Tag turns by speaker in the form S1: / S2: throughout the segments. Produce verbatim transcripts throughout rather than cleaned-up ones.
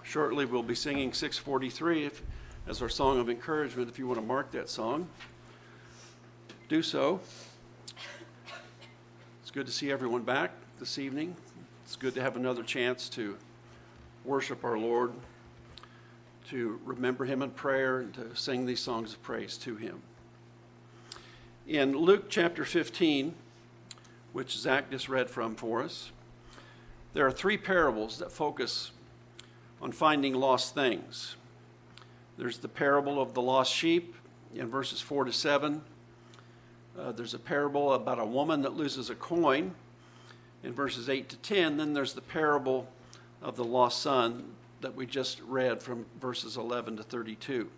S1: Shortly we'll be singing six forty-three if, as our song of encouragement. If you want to mark that song, do so. It's good to see everyone back this evening. It's good to have another chance to worship our Lord, to remember him in prayer, and to sing these songs of praise to him. In Luke chapter fifteen, which Zach just read from for us, there are three parables that focus on finding lost things. There's the parable of the lost sheep in verses four to seven. Uh, there's a parable about a woman that loses a coin in verses eight to ten. Then there's the parable of the lost son that we just read from verses eleven to thirty-two.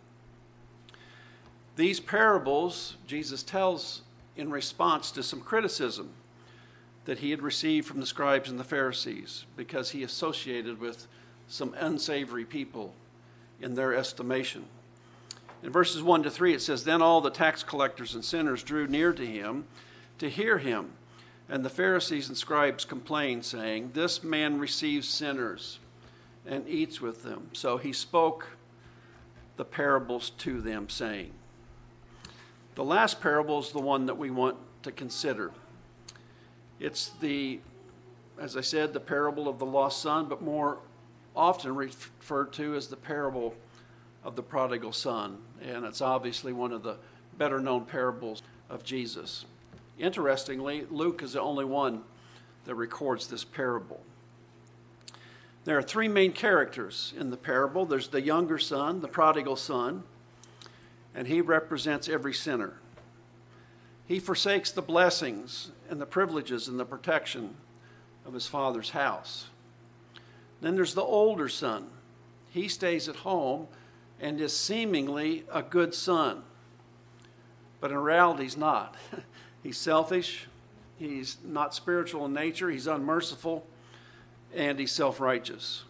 S1: These parables Jesus tells in response to some criticism that he had received from the scribes and the Pharisees because he associated with some unsavory people in their estimation. In verses one to three, it says, "Then all the tax collectors and sinners drew near to him to hear him. And the Pharisees and scribes complained, saying, 'This man receives sinners and eats with them.' So he spoke the parables to them, saying." The last parable is the one that we want to consider. It's the, as I said, the parable of the lost son, but more often referred to as the parable of the prodigal son. And it's obviously one of the better known parables of Jesus. Interestingly, Luke is the only one that records this parable. There are three main characters in the parable. There's the younger son, the prodigal son, and he represents every sinner. He forsakes the blessings and the privileges and the protection of his father's house. Then there's the older son. He stays at home and is seemingly a good son, but in reality he's not. He's selfish, he's not spiritual in nature, he's unmerciful, and he's self-righteous.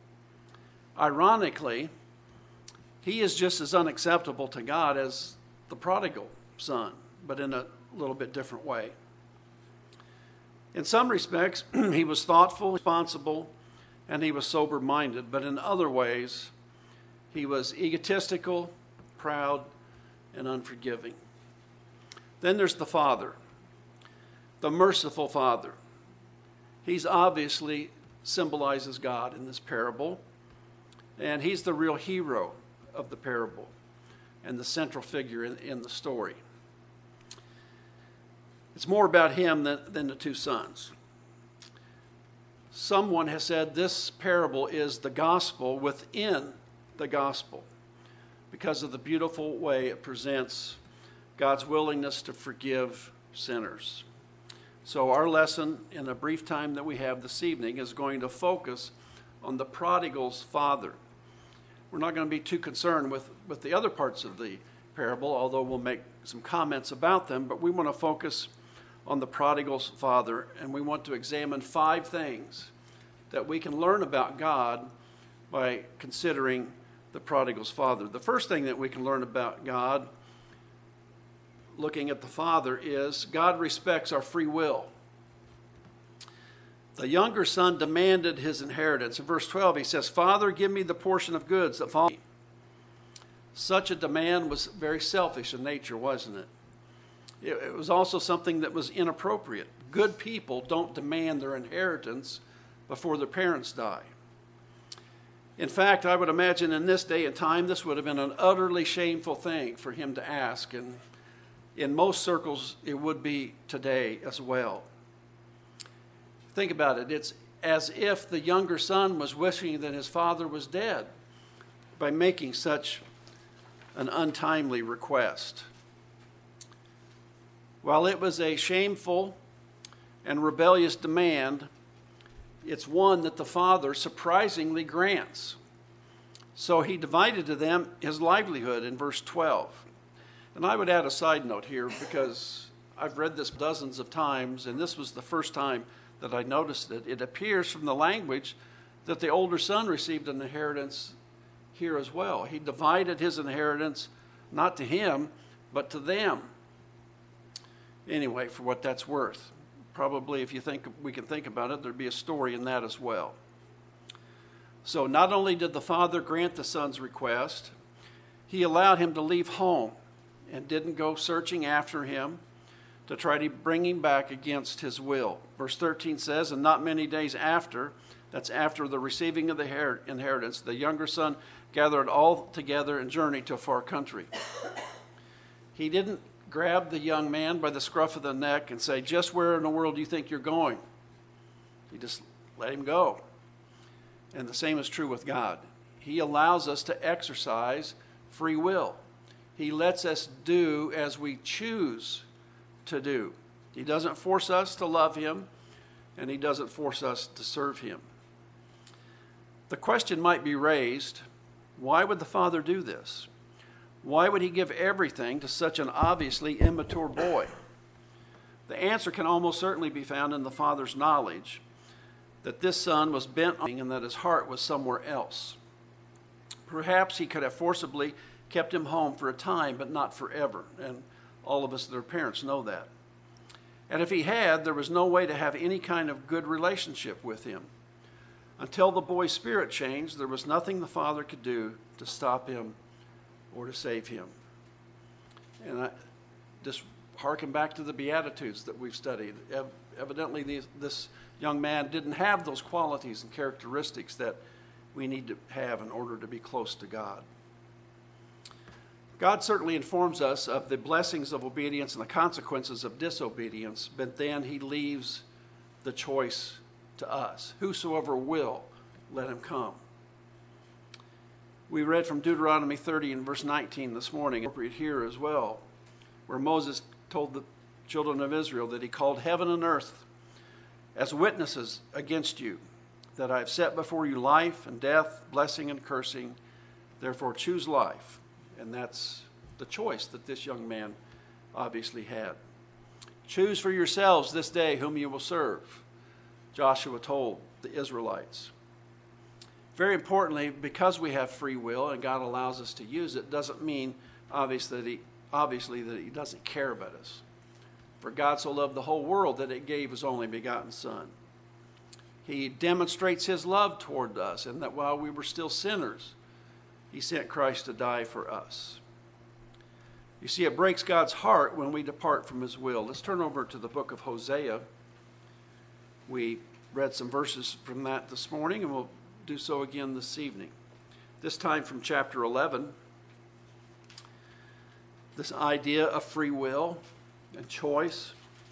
S1: Ironically, he is just as unacceptable to God as the prodigal son, but in a little bit different way. In some respects, he was thoughtful, responsible, and he was sober-minded, but in other ways, he was egotistical, proud, and unforgiving. Then there's the father, the merciful father. He's obviously symbolizes God in this parable, and he's the real hero of the parable and the central figure in, in the story. It's more about him than, than the two sons. Someone has said this parable is the gospel within the gospel because of the beautiful way it presents God's willingness to forgive sinners. So our lesson in a brief time that we have this evening is going to focus on the prodigal's father. We're not going to be too concerned with, with the other parts of the parable, although we'll make some comments about them, but we want to focus on the prodigal's father, and we want to examine five things that we can learn about God by considering the prodigal's father. The first thing that we can learn about God, looking at the father, is God respects our free will. The younger son demanded his inheritance. In verse twelve, he says, "Father, give me the portion of goods that fall." Such a demand was very selfish in nature, wasn't it? It was also something that was inappropriate. Good people don't demand their inheritance before their parents die. In fact, I would imagine in this day and time, this would have been an utterly shameful thing for him to ask. And in most circles, it would be today as well. Think about it. It's as if the younger son was wishing that his father was dead by making such an untimely request. While it was a shameful and rebellious demand, it's one that the father surprisingly grants. So he divided to them his livelihood in verse twelve. And I would add a side note here because I've read this dozens of times, and this was the first time that I noticed it. It appears from the language that the older son received an inheritance here as well. He divided his inheritance not to him, but to them. Anyway, for what that's worth. Probably if you think we can think about it, there'd be a story in that as well. So not only did the father grant the son's request, he allowed him to leave home and didn't go searching after him to try to bring him back against his will. Verse thirteen says, and not many days after, that's after the receiving of the inheritance, the younger son gathered all together and journeyed to a far country. He didn't grab the young man by the scruff of the neck and say, just where in the world do you think you're going? He just let him go. And the same is true with God. He allows us to exercise free will. He lets us do as we choose to do. He doesn't force us to love him, and he doesn't force us to serve him. The question might be raised, why would the father do this? Why would he give everything to such an obviously immature boy? The answer can almost certainly be found in the father's knowledge that this son was bent on and that his heart was somewhere else. Perhaps he could have forcibly kept him home for a time, but not forever. And all of us that are parents know that. And if he had, there was no way to have any kind of good relationship with him. Until the boy's spirit changed, there was nothing the father could do to stop him or to save him. And I just hearken back to the Beatitudes that we've studied. Ev- evidently, these, this young man didn't have those qualities and characteristics that we need to have in order to be close to God. God certainly informs us of the blessings of obedience and the consequences of disobedience, but then he leaves the choice to us. Whosoever will, let him come. We read from Deuteronomy thirty and verse nineteen this morning, appropriate here as well, where Moses told the children of Israel that he called heaven and earth as witnesses against you, that I have set before you life and death, blessing and cursing. Therefore choose life. And that's the choice that this young man obviously had. Choose for yourselves this day whom you will serve, Joshua told the Israelites. Very importantly, because we have free will and God allows us to use it, doesn't mean obviously that he, obviously that he doesn't care about us. For God so loved the whole world that it gave his only begotten Son. He demonstrates his love toward us, and that while we were still sinners, he sent Christ to die for us. You see, it breaks God's heart when we depart from his will. Let's turn over to the book of Hosea. We read some verses from that this morning, and we'll do so again this evening. This time from chapter eleven. This idea of free will and choice.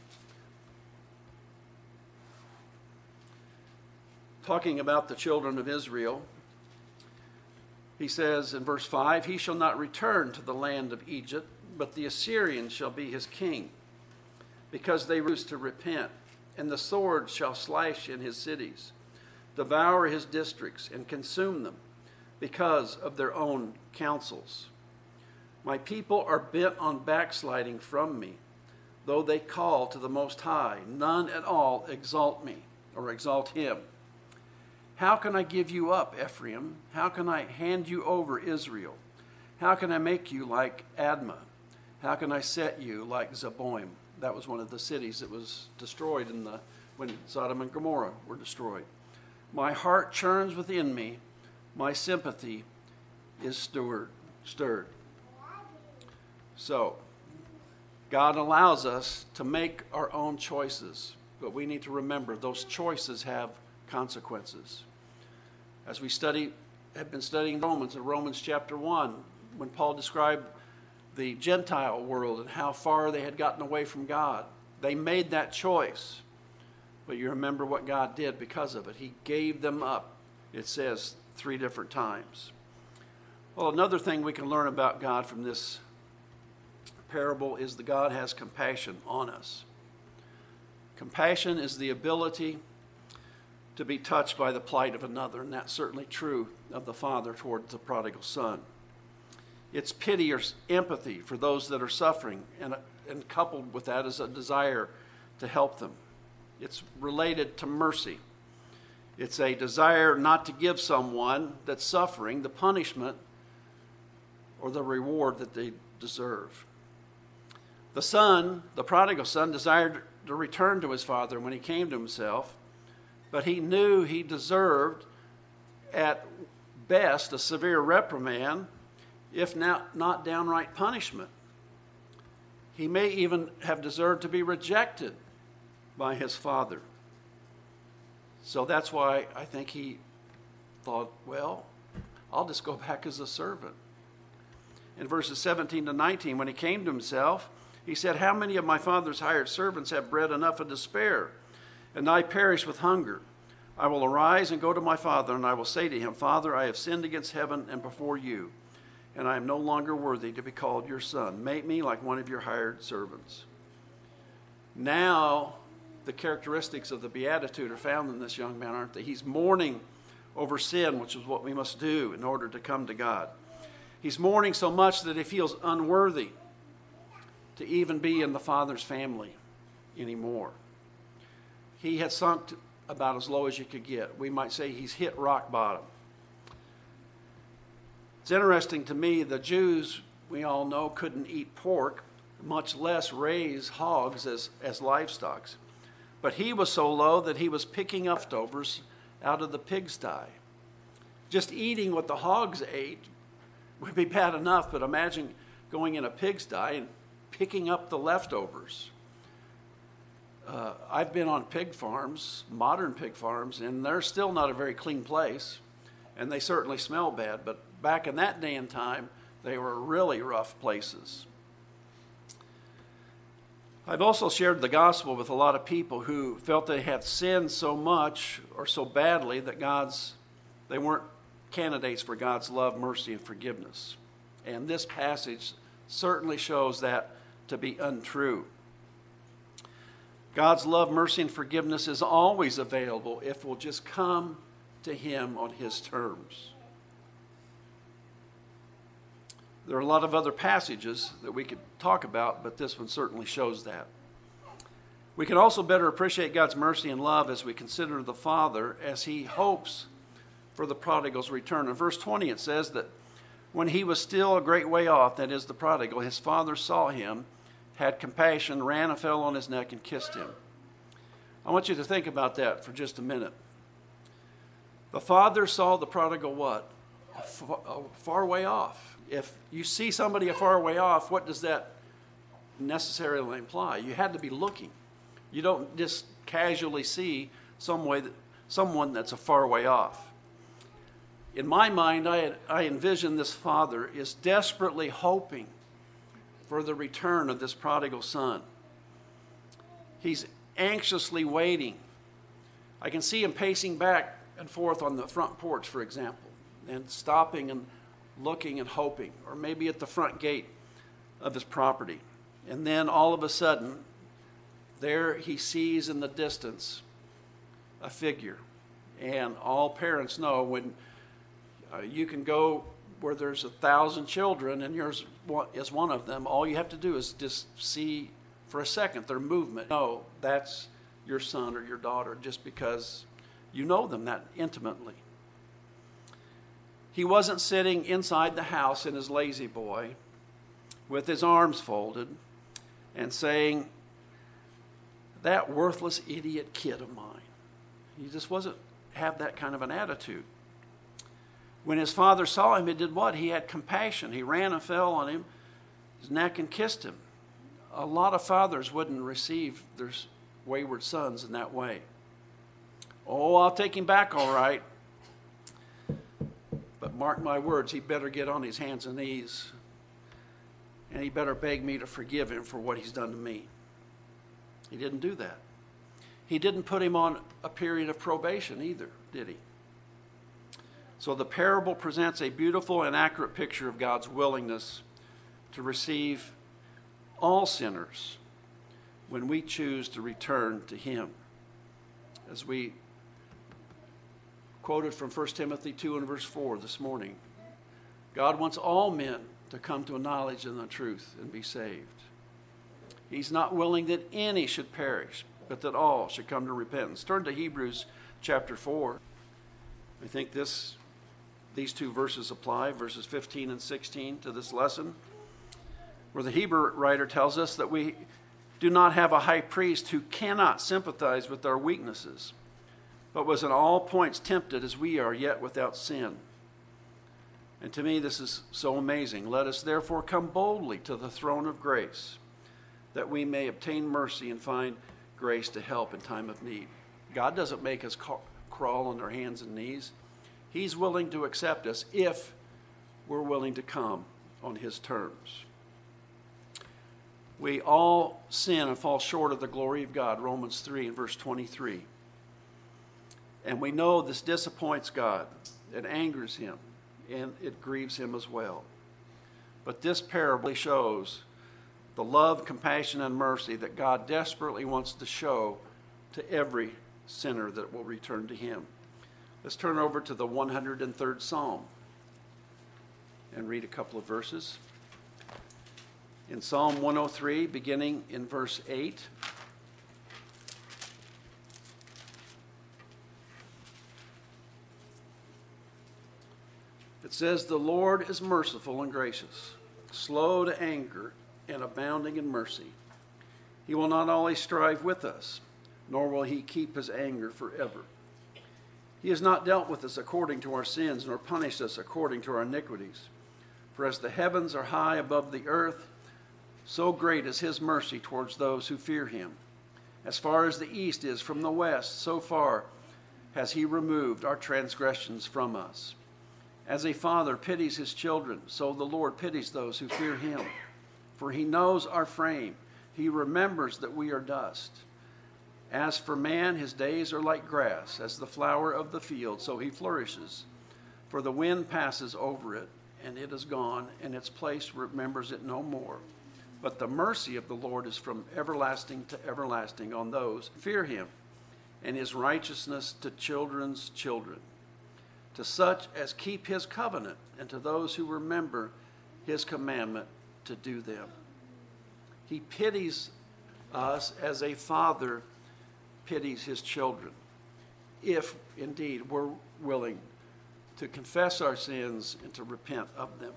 S1: Talking about the children of Israel, he says in verse five, he shall not return to the land of Egypt, but the Assyrian shall be his king, because they refuse to repent, and the sword shall slash in his cities, devour his districts, and consume them, because of their own counsels. My people are bent on backsliding from me, though they call to the Most High. None at all exalt me, or exalt him. How can I give you up, Ephraim? How can I hand you over, Israel? How can I make you like Admah? How can I set you like Zeboim? That was one of the cities that was destroyed in the when Sodom and Gomorrah were destroyed. My heart churns within me. My sympathy is stirred. stirred. So, God allows us to make our own choices, but we need to remember those choices have consequences. As we study, have been studying Romans, in Romans chapter one, when Paul described the Gentile world and how far they had gotten away from God, they made that choice. But you remember what God did because of it. He gave them up, it says, three different times. Well, another thing we can learn about God from this parable is that God has compassion on us. Compassion is the ability to be touched by the plight of another, and that's certainly true of the father toward the prodigal son. It's pity or empathy for those that are suffering, and, and coupled with that is a desire to help them. It's related to mercy. It's a desire not to give someone that's suffering the punishment or the reward that they deserve. The son, the prodigal son, desired to return to his father when he came to himself, but he knew he deserved at best a severe reprimand, if not, not downright punishment. He may even have deserved to be rejected by his father. So that's why I think he thought, well, I'll just go back as a servant. In verses seventeen to nineteen, when he came to himself, he said, how many of my father's hired servants have bread enough and to spare, and I perish with hunger? I will arise and go to my father, and I will say to him, Father, I have sinned against heaven and before you, and I am no longer worthy to be called your son. Make me like one of your hired servants. Now, the characteristics of the Beatitude are found in this young man, aren't they? He's mourning over sin, which is what we must do in order to come to God. He's mourning so much that he feels unworthy to even be in the Father's family anymore. He had sunk to about as low as you could get. We might say he's hit rock bottom. It's interesting to me, the Jews, we all know, couldn't eat pork, much less raise hogs as, as livestock. But he was so low that he was picking up leftovers out of the pigsty. Just eating what the hogs ate would be bad enough, but imagine going in a pigsty and picking up the leftovers. Uh, I've been on pig farms, modern pig farms, and they're still not a very clean place, and they certainly smell bad, but back in that day and time, they were really rough places. I've also shared the gospel with a lot of people who felt they had sinned so much or so badly that God's, they weren't candidates for God's love, mercy, and forgiveness. And this passage certainly shows that to be untrue. God's love, mercy, and forgiveness is always available if we'll just come to him on his terms. There are a lot of other passages that we could talk about, but this one certainly shows that. We can also better appreciate God's mercy and love as we consider the Father as he hopes for the prodigal's return. In verse twenty it says that when he was still a great way off, that is the prodigal, his father saw him, had compassion, ran and fell on his neck and kissed him. I want you to think about that for just a minute. The father saw the prodigal what? A far, a far way off. If you see somebody a far way off, what does that necessarily imply? You had to be looking. You don't just casually see some way that, someone that's a far way off. In my mind, I, I envision this father is desperately hoping for the return of this prodigal son. He's anxiously waiting. I can see him pacing back and forth on the front porch, for example, and stopping and looking and hoping, or maybe at the front gate of his property. And then all of a sudden, there he sees in the distance a figure. And all parents know when uh, you can go where there's a thousand children and yours is one of them, all you have to do is just see for a second their movement. No, that's your son or your daughter just because you know them that intimately. He wasn't sitting inside the house in his lazy boy with his arms folded and saying, that worthless idiot kid of mine. He just wasn't have that kind of an attitude. When his father saw him, he did what? He had compassion. He ran and fell on him, his neck, and kissed him. A lot of fathers wouldn't receive their wayward sons in that way. Oh, I'll take him back all right. But mark my words, he better get on his hands and knees, and he better beg me to forgive him for what he's done to me. He didn't do that. He didn't put him on a period of probation either, did he? So the parable presents a beautiful and accurate picture of God's willingness to receive all sinners when we choose to return to him. As we quoted from First Timothy two and verse four this morning, God wants all men to come to a knowledge of the truth and be saved. He's not willing that any should perish, but that all should come to repentance. Turn to Hebrews chapter four. I think this, these two verses apply, verses fifteen and sixteen, to this lesson, where the Hebrew writer tells us that we do not have a high priest who cannot sympathize with our weaknesses, but was in all points tempted as we are, yet without sin. And to me, this is so amazing. Let us therefore come boldly to the throne of grace, that we may obtain mercy and find grace to help in time of need. God doesn't make us crawl on our hands and knees. He's willing to accept us if we're willing to come on his terms. We all sin and fall short of the glory of God, Romans three and verse twenty-three. And we know this disappoints God. It angers him, and it grieves him as well. But this parable shows the love, compassion, and mercy that God desperately wants to show to every sinner that will return to him. Let's turn over to the one hundred third Psalm and read a couple of verses. In Psalm one oh three, beginning in verse eight. It says, "The Lord is merciful and gracious, slow to anger, and abounding in mercy. He will not always strive with us, nor will he keep his anger forever. He has not dealt with us according to our sins, nor punished us according to our iniquities. For as the heavens are high above the earth, so great is his mercy towards those who fear him. As far as the east is from the west, so far has he removed our transgressions from us. As a father pities his children, so the Lord pities those who fear him. For he knows our frame. He remembers that we are dust. As for man, his days are like grass, as the flower of the field, so he flourishes. For the wind passes over it, and it is gone, and its place remembers it no more. But the mercy of the Lord is from everlasting to everlasting on those who fear him, and his righteousness to children's children, to such as keep his covenant, and to those who remember his commandment to do them." He pities us as a father pities his children, if indeed we're willing to confess our sins and to repent of them.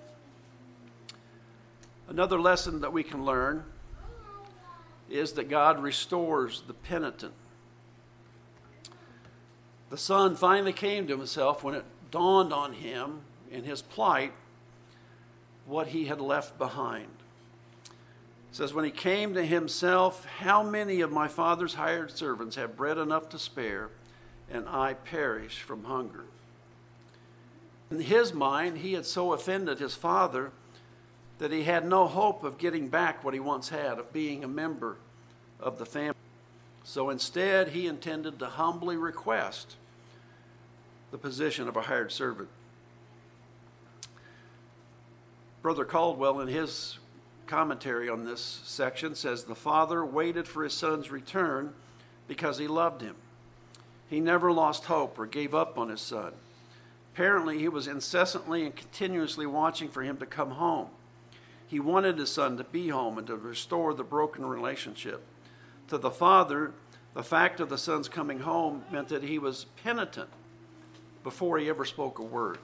S1: Another lesson that we can learn is that God restores the penitent. The son finally came to himself when it dawned on him in his plight what he had left behind. It says, "When he came to himself, how many of my father's hired servants have bread enough to spare, and I perish from hunger?" In his mind, he had so offended his father that he had no hope of getting back what he once had, of being a member of the family. So instead, he intended to humbly request the position of a hired servant. Brother Caldwell, in his commentary on this section, says, "The father waited for his son's return because he loved him. He never lost hope or gave up on his son. Apparently, he was incessantly and continuously watching for him to come home. He wanted his son to be home and to restore the broken relationship. To the father, the fact of the son's coming home meant that he was penitent before he ever spoke a word.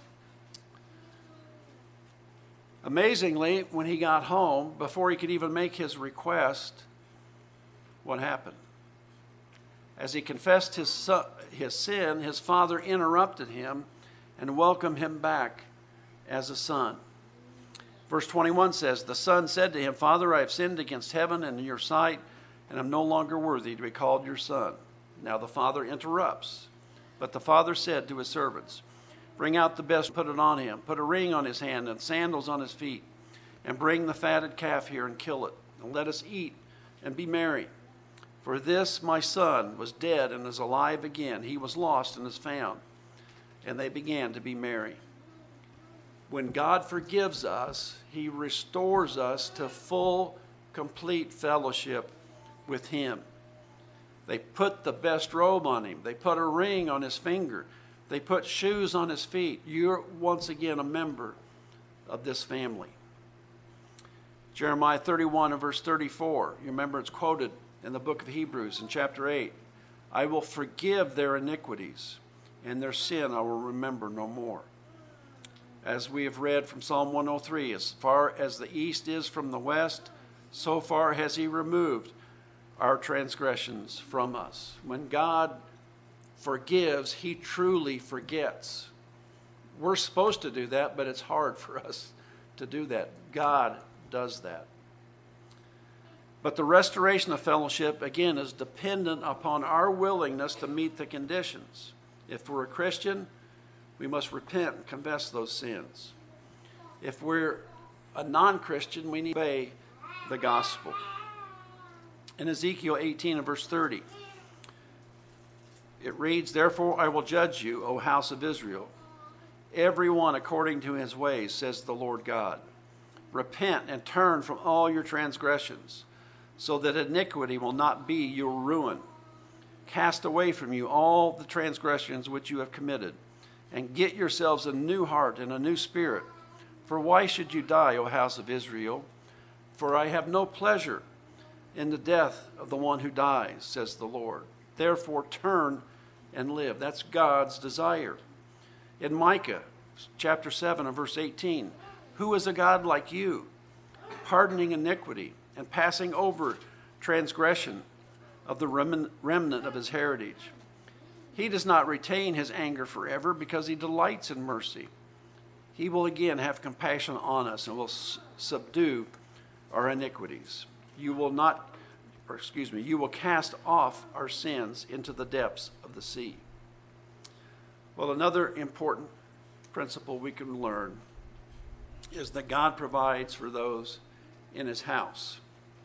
S1: Amazingly, when he got home, before he could even make his request, what happened? As he confessed his, son, his sin, his father interrupted him and welcomed him back as a son. Verse twenty-one says, "The son said to him, 'Father, I have sinned against heaven and in your sight, and am no longer worthy to be called your son.' Now the father interrupts. But the father said to his servants, 'Bring out the best, put it on him. Put a ring on his hand and sandals on his feet. And bring the fatted calf here and kill it. And let us eat and be merry. For this my son was dead and is alive again. He was lost and is found.' And they began to be merry." When God forgives us, he restores us to full, complete fellowship with him. They put the best robe on him. They put a ring on his finger. They put shoes on his feet. You're once again a member of this family. Jeremiah thirty-one and verse thirty-four. You remember it's quoted in the book of Hebrews in chapter eight. "I will forgive their iniquities, and their sin I will remember no more." As we have read from Psalm one oh three, "As far as the east is from the west, so far has he removed our transgressions from us." When God forgives, he truly forgets. We're supposed to do that, but it's hard for us to do that. God does that. But the restoration of fellowship, again, is dependent upon our willingness to meet the conditions. If we're a Christian, we must repent and confess those sins. If we're a non-Christian, we need to obey the gospel. In Ezekiel eighteen and verse thirty, it reads, "Therefore I will judge you, O house of Israel, every one according to his ways, says the Lord God. Repent and turn from all your transgressions, so that iniquity will not be your ruin. Cast away from you all the transgressions which you have committed, and get yourselves a new heart and a new spirit. For why should you die, O house of Israel? For I have no pleasure in the death of the one who dies, says the Lord. Therefore turn and live." That's God's desire. In Micah chapter seven and verse eighteen, "Who is a God like you, pardoning iniquity and passing over transgression of the remnant of his heritage? He does not retain his anger forever, because he delights in mercy. He will again have compassion on us and will s- subdue our iniquities. You will not, or excuse me, you will cast off our sins into the depths of the sea." Well, another important principle we can learn is that God provides for those in his house.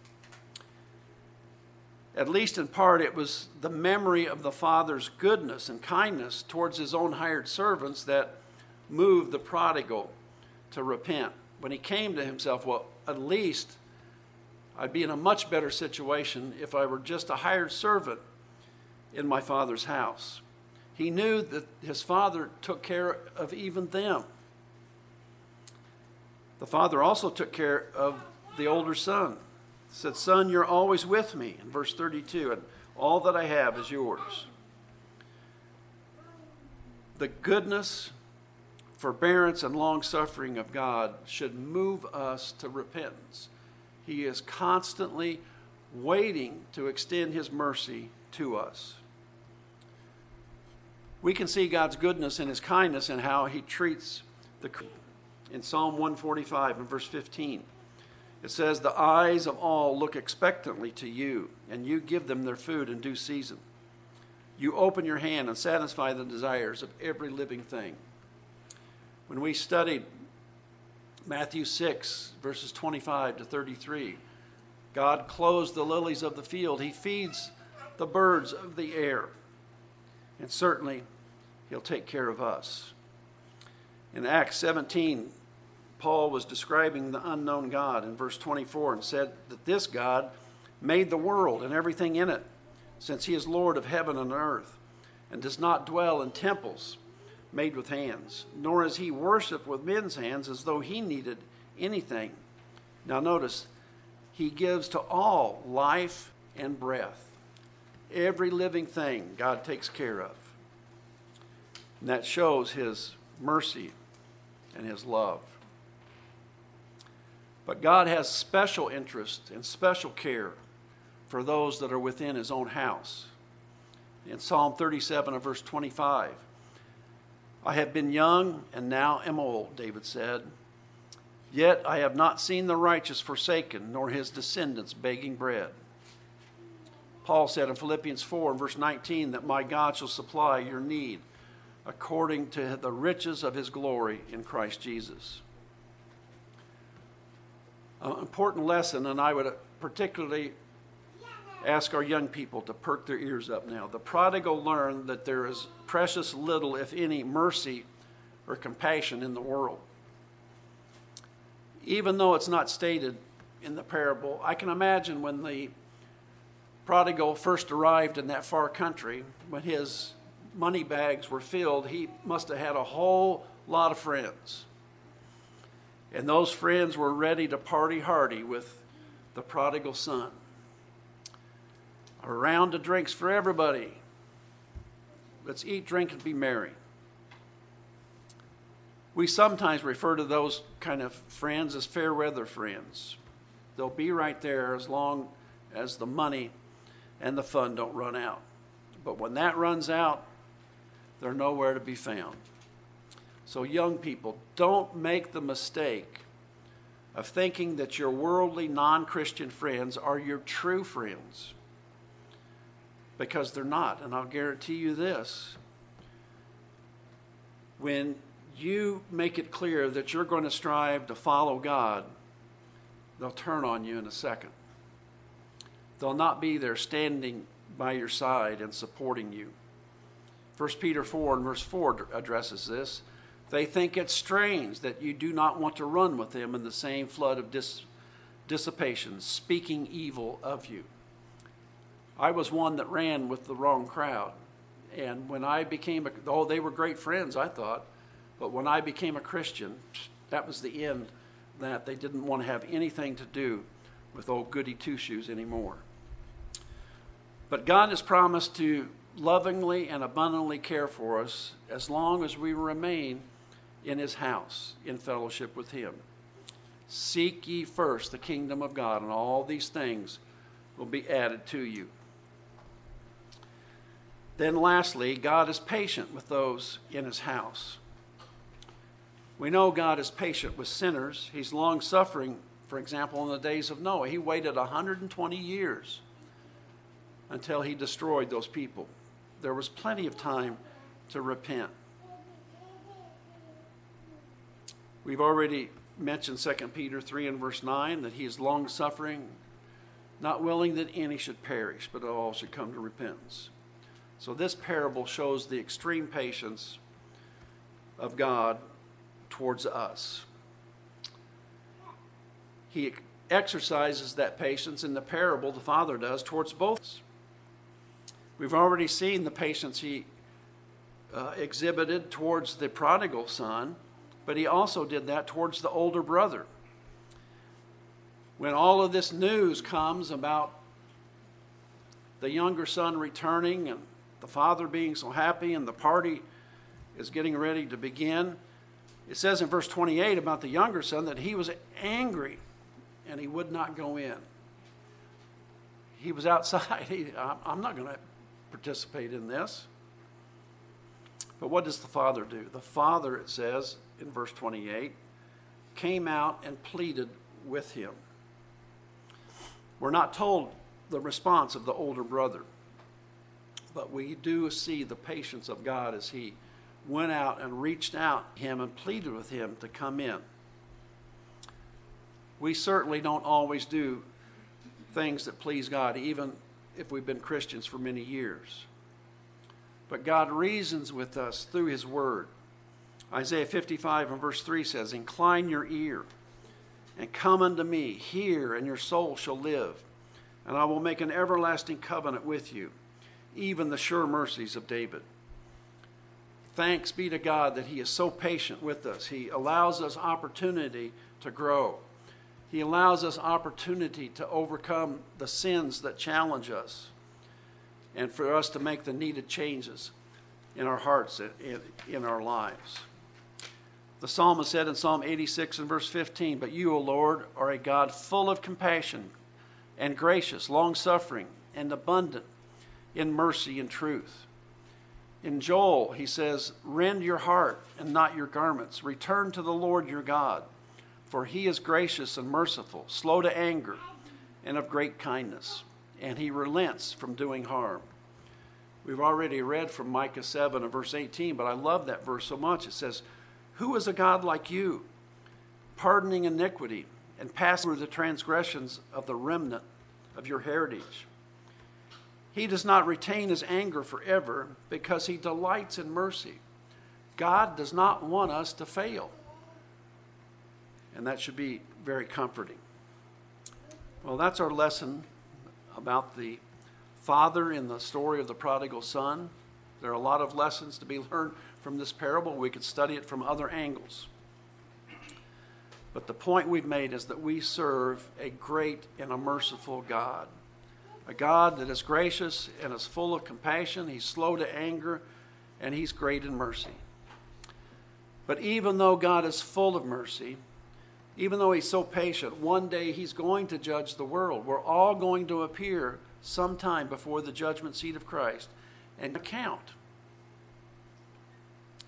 S1: At least in part, it was the memory of the Father's goodness and kindness towards his own hired servants that moved the prodigal to repent. When he came to himself, well, at least I'd be in a much better situation if I were just a hired servant in my Father's house. He knew that his Father took care of even them. The Father also took care of the older son. He said, "Son, you're always with me," in verse thirty-two, "and all that I have is yours." The goodness, forbearance, and long-suffering of God should move us to repentance. He is constantly waiting to extend his mercy to us. We can see God's goodness and his kindness in how he treats the creature. In Psalm one forty-five and verse fifteen, it says, "The eyes of all look expectantly to you, and you give them their food in due season. You open your hand and satisfy the desires of every living thing." When we studied Matthew six, verses twenty-five to thirty-three, God clothes the lilies of the field. He feeds the birds of the air. And certainly, he'll take care of us. In Acts seventeen, Paul was describing the unknown God in verse twenty-four and said that this God made the world and everything in it, since he is Lord of heaven and earth, and does not dwell in temples made with hands, nor is he worshipped with men's hands as though he needed anything. Now notice, he gives to all life and breath. Every living thing God takes care of. And that shows his mercy and his love. But God has special interest and special care for those that are within his own house. In Psalm thirty-seven and verse twenty-five, "I have been young and now am old," David said, "yet I have not seen the righteous forsaken, nor his descendants begging bread." Paul said in Philippians four and verse nineteen that my God shall supply your need according to the riches of his glory in Christ Jesus. An important lesson, and I would particularly ask our young people to perk their ears up now. The prodigal learned that there is precious little, if any, mercy or compassion in the world. Even though it's not stated in the parable, I can imagine when the prodigal first arrived in that far country, when his money bags were filled, he must have had a whole lot of friends. And those friends were ready to party hardy with the prodigal son. A round of drinks for everybody. Let's eat, drink, and be merry. We sometimes refer to those kind of friends as fair weather friends. They'll be right there as long as the money and the fun don't run out. But when that runs out, they're nowhere to be found. So young people, don't make the mistake of thinking that your worldly, non-Christian friends are your true friends, because they're not. And I'll guarantee you this: when you make it clear that you're going to strive to follow God, they'll turn on you in a second. They'll not be there standing by your side and supporting you. First Peter four and verse four addresses this. They think it strange that you do not want to run with them in the same flood of dis- dissipation, speaking evil of you. I was one that ran with the wrong crowd. And when I became, a, oh, they were great friends, I thought. But when I became a Christian, that was the end. That they didn't want to have anything to do with old goody two-shoes anymore. But God has promised to lovingly and abundantly care for us as long as we remain in his house, in fellowship with him. Seek ye first the kingdom of God, and all these things will be added to you. Then lastly, God is patient with those in his house. We know God is patient with sinners. He's long-suffering, for example, in the days of Noah. He waited one hundred twenty years until he destroyed those people. There was plenty of time to repent. We've already mentioned Second Peter three and verse nine, that he is long-suffering, not willing that any should perish, but all should come to repentance. So this parable shows the extreme patience of God towards us. He exercises that patience in the parable, the Father does, towards both. We've already seen the patience he uh, exhibited towards the prodigal son, but he also did that towards the older brother. When all of this news comes about the younger son returning and the father being so happy and the party is getting ready to begin, it says in verse twenty-eight about the younger son that he was angry and he would not go in. He was outside. He, I'm not going to participate in this. But what does the father do? The father, it says in verse twenty-eight, came out and pleaded with him. We're not told the response of the older brother, but we do see the patience of God as he went out and reached out to him and pleaded with him to come in. We certainly don't always do things that please God, even if we've been Christians for many years. But God reasons with us through his word. Isaiah fifty-five and verse three says, incline your ear and come unto me, hear, and your soul shall live. And I will make an everlasting covenant with you, even the sure mercies of David. Thanks be to God that he is so patient with us. He allows us opportunity to grow. He allows us opportunity to overcome the sins that challenge us and for us to make the needed changes in our hearts, in, in our lives. The psalmist said in Psalm eighty-six and verse fifteen, but you, O Lord, are a God full of compassion and gracious, long-suffering, and abundant in mercy and truth. In Joel, he says, rend your heart and not your garments. Return to the Lord your God, for he is gracious and merciful, slow to anger, and of great kindness, and he relents from doing harm. We've already read from Micah seven and verse eighteen, but I love that verse so much. It says, who is a God like you, pardoning iniquity and passing through the transgressions of the remnant of your heritage? He does not retain his anger forever because he delights in mercy. God does not want us to fail. And that should be very comforting. Well, that's our lesson about the father in the story of the prodigal son. There are a lot of lessons to be learned from this parable. We could study it from other angles. But the point we've made is that we serve a great and a merciful God. A God that is gracious and is full of compassion. He's slow to anger, and he's great in mercy. But even though God is full of mercy, even though he's so patient, one day he's going to judge the world. We're all going to appear sometime before the judgment seat of Christ and account.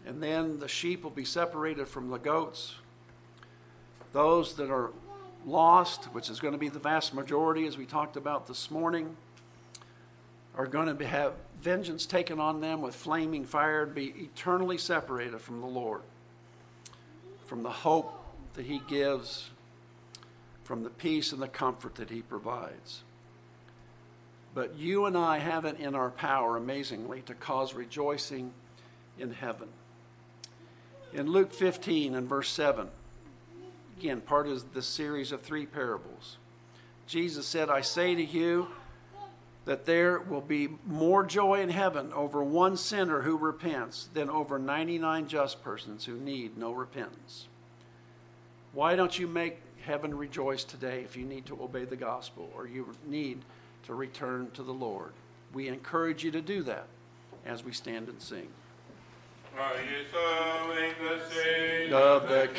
S1: And then the sheep will be separated from the goats. Those that are lost, which is going to be the vast majority, as we talked about this morning, are going to be, have vengeance taken on them with flaming fire, and be eternally separated from the Lord, from the hope that he gives, from the peace and the comfort that he provides. But you and I have it in our power, amazingly, to cause rejoicing in heaven. In Luke fifteen and verse seven, again, part of this series of three parables, Jesus said, I say to you that there will be more joy in heaven over one sinner who repents than over ninety-nine just persons who need no repentance. Why don't you make heaven rejoice today if you need to obey the gospel or you need to return to the Lord? We encourage you to do that as we stand and sing.
S2: Are you sowing the seed
S1: Of the